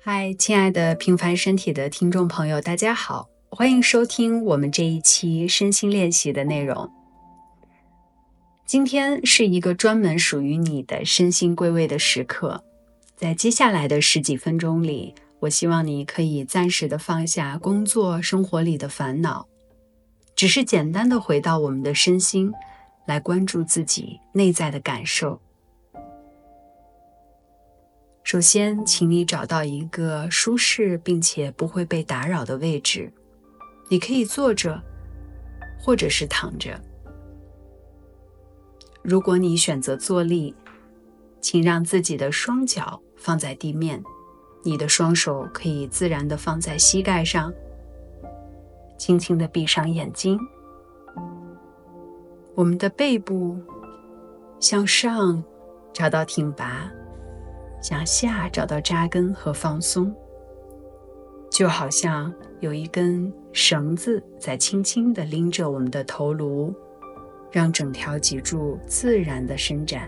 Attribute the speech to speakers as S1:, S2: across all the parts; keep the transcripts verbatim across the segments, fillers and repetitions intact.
S1: 嗨，亲爱的平凡身体的听众朋友，大家好，欢迎收听我们这一期身心练习的内容。今天是一个专门属于你的身心归位的时刻，在接下来的十几分钟里，我希望你可以暂时的放下工作生活里的烦恼，只是简单的回到我们的身心，来关注自己内在的感受。首先，请你找到一个舒适并且不会被打扰的位置，你可以坐着，或者是躺着。如果你选择坐立，请让自己的双脚放在地面，你的双手可以自然地放在膝盖上，轻轻地闭上眼睛。我们的背部向上找到挺拔，向下找到扎根和放松，就好像有一根绳子在轻轻地拎着我们的头颅，让整条脊柱自然地伸展。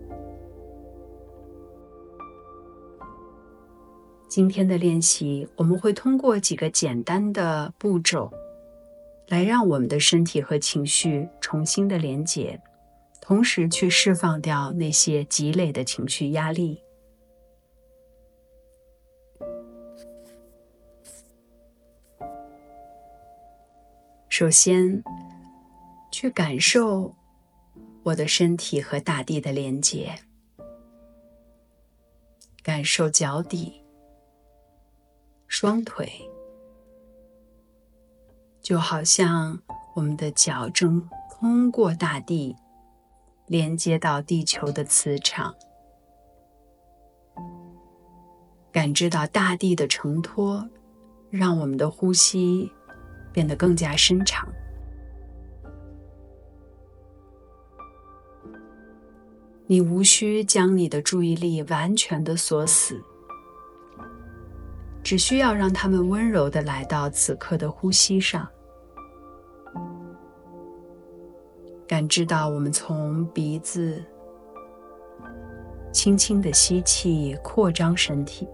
S1: 今天的练习，我们会通过几个简单的步骤，来让我们的身体和情绪重新的连结，同时去释放掉那些积累的情绪压力。首先，去感受我的身体和大地的连结，感受脚底、双腿，就好像我们的脚正通过大地，连接到地球的磁场，感知到大地的承托，让我们的呼吸变得更加深长。你无需将你的注意力完全的锁死，只需要让它们温柔地来到此刻的呼吸上，感知到我们从鼻子轻轻地吸气，扩张身体，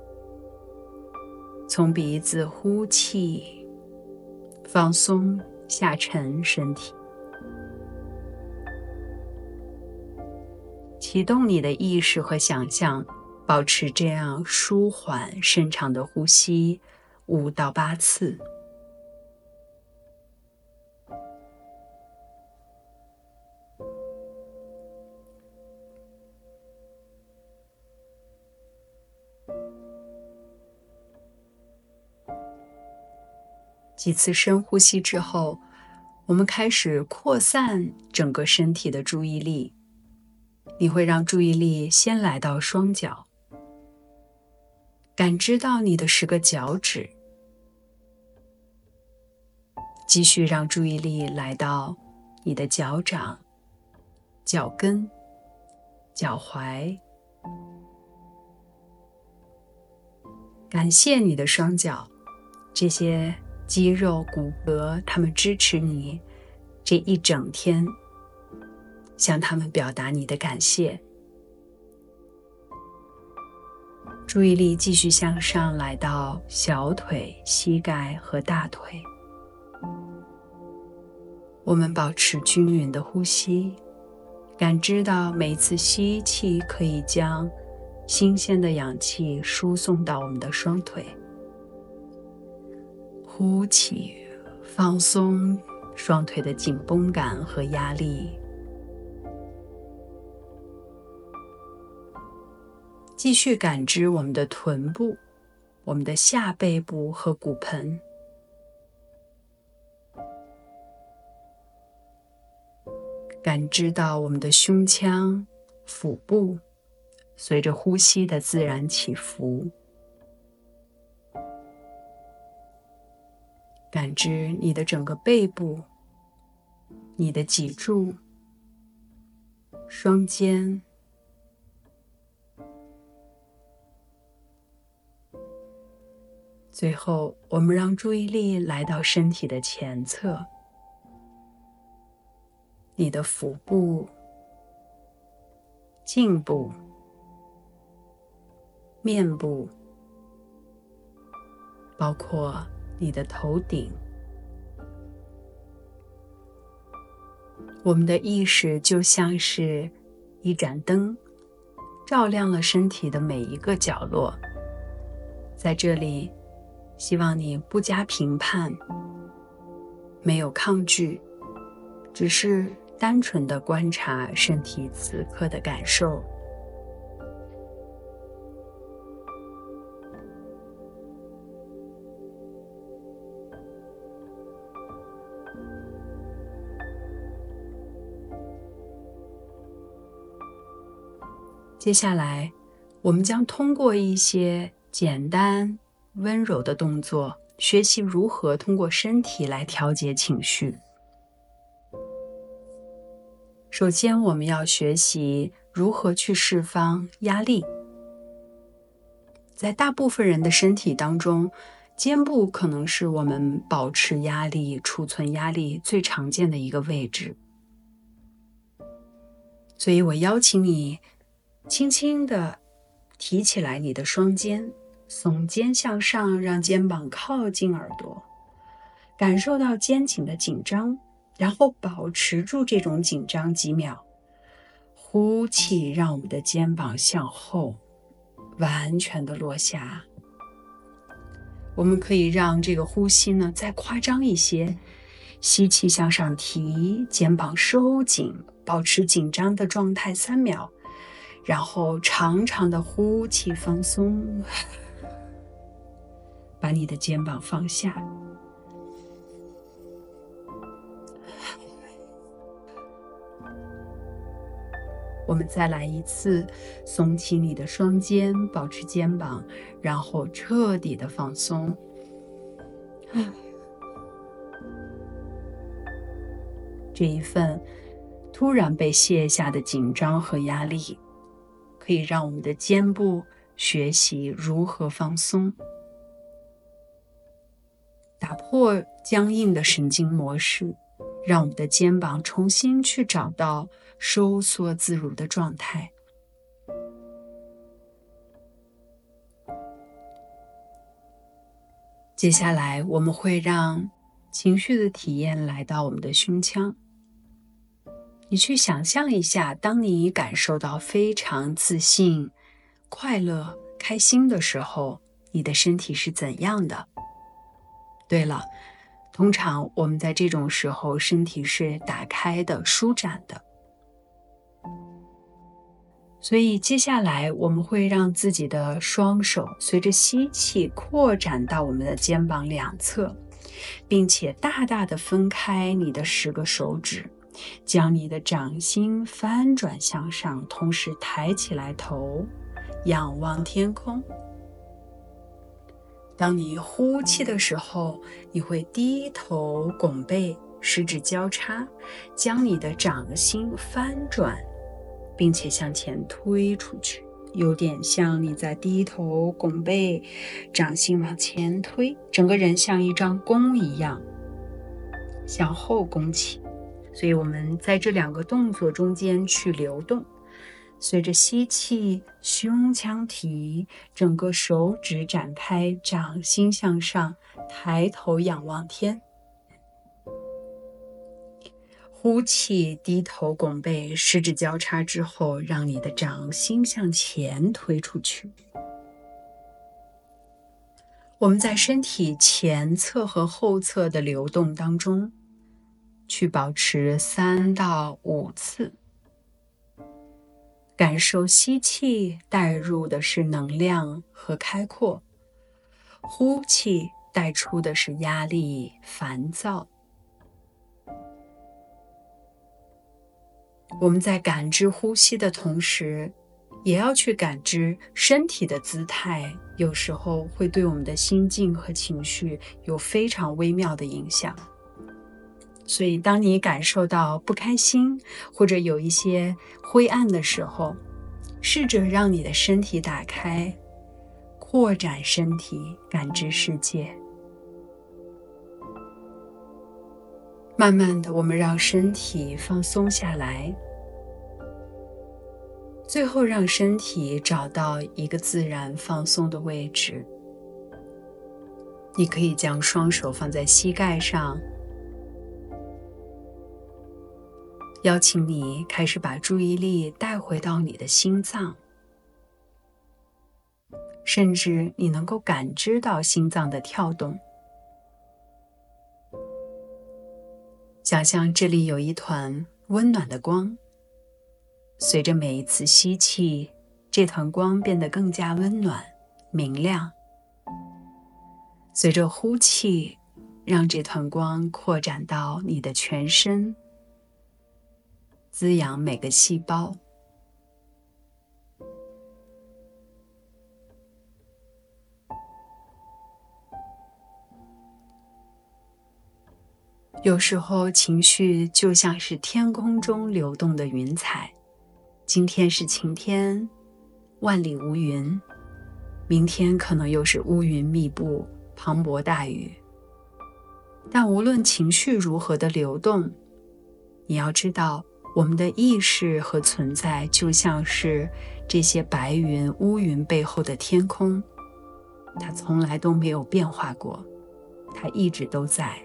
S1: 从鼻子呼气，放松下沉身体，启动你的意识和想象，保持这样舒缓深长的呼吸五到八次。几次深呼吸之后，我们开始扩散整个身体的注意力。你会让注意力先来到双脚，感知到你的十个脚趾，继续让注意力来到你的脚掌、脚跟、脚踝。感谢你的双脚，这些肌肉骨骼，它们支持你这一整天，向他们表达你的感谢。注意力继续向上来到小腿、膝盖和大腿。我们保持均匀的呼吸，感知到每次吸气可以将新鲜的氧气输送到我们的双腿。呼气，放松双腿的紧绷感和压力。继续感知我们的臀部、我们的下背部和骨盆，感知到我们的胸腔、腹部随着呼吸的自然起伏，感知你的整个背部、你的脊柱、双肩，最后，我们让注意力来到身体的前侧，你的腹部、颈部、面部、 包括你的头顶。我们的意识就像是一盏灯，照亮了身体的每一个角落。在这里，希望你不加评判，没有抗拒，只是单纯的观察身体此刻的感受。接下来，我们将通过一些简单、温柔的动作，学习如何通过身体来调节情绪。首先，我们要学习如何去释放压力。在大部分人的身体当中，肩部可能是我们保持压力、储存压力最常见的一个位置。所以我邀请你轻轻地提起来你的双肩，耸肩向上，让肩膀靠近耳朵，感受到肩颈的紧张，然后保持住这种紧张几秒，呼气，让我们的肩膀向后完全的落下。我们可以让这个呼吸呢再夸张一些，吸气向上提，肩膀收紧，保持紧张的状态三秒，然后长长的呼气放松，把你的肩膀放下。我们再来一次，耸起你的双肩，保持肩膀，然后彻底的放松。这一份突然被卸下的紧张和压力，可以让我们的肩部学习如何放松，打破僵硬的神经模式，让我们的肩膀重新去找到收缩自如的状态。接下来，我们会让情绪的体验来到我们的胸腔。你去想象一下，当你感受到非常自信、快乐、开心的时候，你的身体是怎样的？对了，通常我们在这种时候，身体是打开的、舒展的。所以接下来我们会让自己的双手随着吸气扩展到我们的肩膀两侧，并且大大的分开你的十个手指，将你的掌心翻转向上，同时抬起来头，仰望天空。当你呼气的时候，你会低头拱背，十指交叉，将你的掌心翻转，并且向前推出去，有点像你在低头拱背，掌心往前推，整个人像一张弓一样向后弓起。所以我们在这两个动作中间去流动，随着吸气，胸腔提，整个手指展开，掌心向上，抬头仰望天。呼气，低头拱背，十指交叉之后，让你的掌心向前推出去。我们在身体前侧和后侧的流动当中，去保持三到五次，感受吸气带入的是能量和开阔，呼气带出的是压力、烦躁。我们在感知呼吸的同时，也要去感知身体的姿态，有时候会对我们的心境和情绪有非常微妙的影响。所以当你感受到不开心或者有一些灰暗的时候，试着让你的身体打开，扩展身体，感知世界。慢慢的，我们让身体放松下来，最后让身体找到一个自然放松的位置。 你可以将双手放在膝盖上，邀请你开始把注意力带回到你的心脏，甚至你能够感知到心脏的跳动。想象这里有一团温暖的光，随着每一次吸气，这团光变得更加温暖、明亮。随着呼气，让这团光扩展到你的全身，滋养每个细胞。有时候情绪就像是天空中流动的云彩，今天是晴天，万里无云，明天可能又是乌云密布，磅礴大雨。但无论情绪如何的流动，你要知道，我们的意识和存在就像是这些白云、乌云背后的天空，它从来都没有变化过，它一直都在。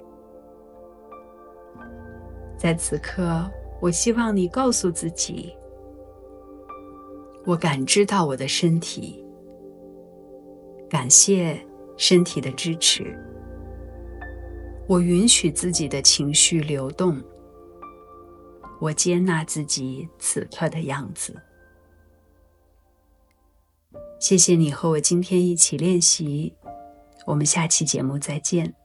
S1: 在此刻，我希望你告诉自己，我感知到我的身体，感谢身体的支持，我允许自己的情绪流动，我接纳自己此刻的样子。谢谢你和我今天一起练习，我们下期节目再见。